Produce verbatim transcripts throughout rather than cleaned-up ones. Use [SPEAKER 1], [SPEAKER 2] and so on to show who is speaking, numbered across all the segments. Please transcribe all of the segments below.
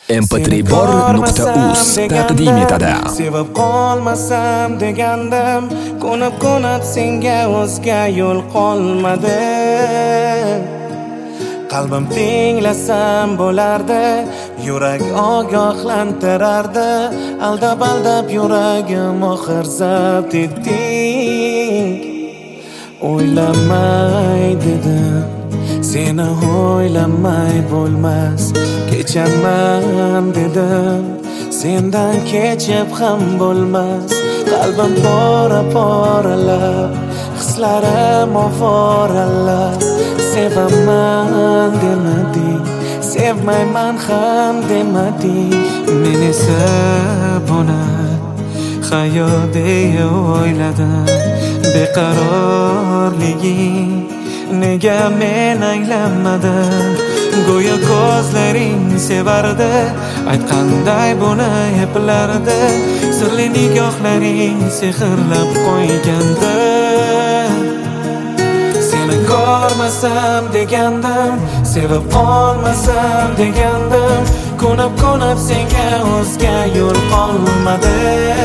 [SPEAKER 1] em p tre bor nuqta uz taqdim etadi.
[SPEAKER 2] Sevib qolmasam degandim, ko'nib-ko'nib senga o'zga yo'l qolmadi. Qalbim tinglasam bo'lardi, yurak ogohlantirardi. Aldab-aldab yuragim oxir zabt etding. O'ylamay dedim, seni o'ylamay bo'lmas. Kechaman dedim, sendan kechib ham bo'lmas. Qalbim pora-poralab, hislarim oforalab. Sevaman demading, sevmayman ham demading. Men esa buni hayot deya o'yladim. Beqarorliging nega men anglamadin? Go'yo ko'zlaring sevardi, aytqanday buni eplardi. Sirli nigohlaring sehrlab qo'ygandi. Seni ko'rmasam degandim, sevib qolmasam degandim. Ko'nib-ko'nib senga o'zga yo'l qolmadi.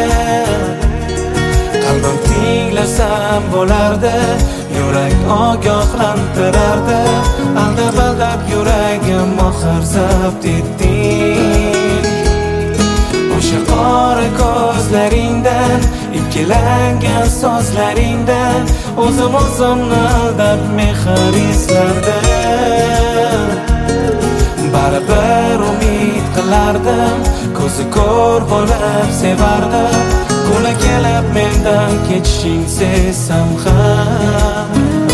[SPEAKER 2] Qalbim tinglasam bo'lardi, yurak ogohlantirardi. Aldab-aldab yuragim oxir zabt etding. O'sha qora ko'zlaringdan, ikkilangan so'zlaringdan o'zim o'zimni aldab mehr izlardim. Baribir umid qilardim, ko'zi ko'r bo'lib sevardim. Kuni kelib mendan kechishing sezsam ham.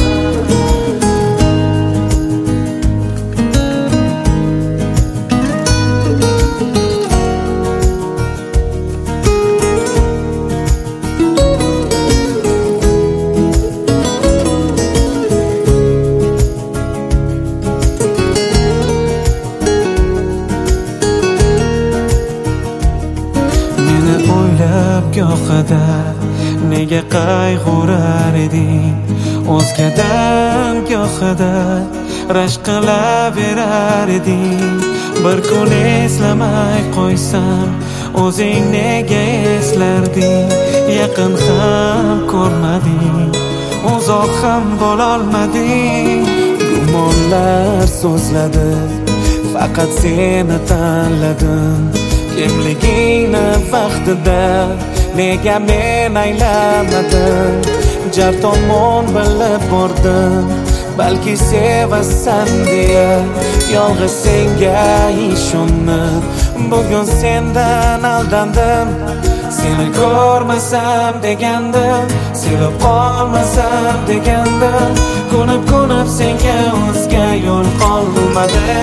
[SPEAKER 2] Go'xada nega qayg'urar eding? O'zgadan go'xada rashk qilaverar eding. Bir kun eslamay qo'ysam, o'zing nega eslarding? Yaqin ham ko'rmading, uzoq ham bo'lolmading. Gumonlar so'zladi, faqat seni tanladim. Kimligingni vaqtida nega men aylamadim? Jar tomon bilib bordim, balki sevasan deya. Yolg'iz senga ishonib, bugun sendan aldandim. Seni ko'rmasam degandim, sevib qolmasam degandim. Ko'nib-ko'nib senga o'zga yo'l qolmadi.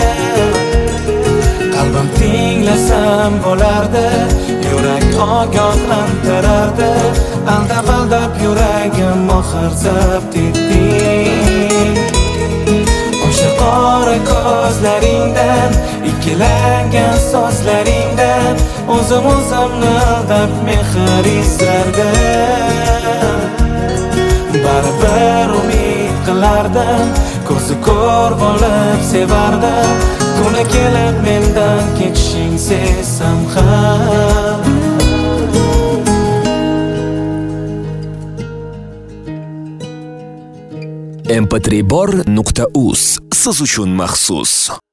[SPEAKER 2] Qalbim tinglasam bo'lardi, yurak ogohlantirardi. Aldab-aldab yuragim oxir zabt etding. O'sha qora ko'zlaringdan, ikkilangan so'zlaringdan o'zim o'zimni aldab mehr izlardim. Baribir umid qilardim, ko'zi ko'r bo'lib sevardim. Kuni kelib mendan kechishing sezsam ham.
[SPEAKER 1] em p tre bor nuqta uz siz uchun maxsus.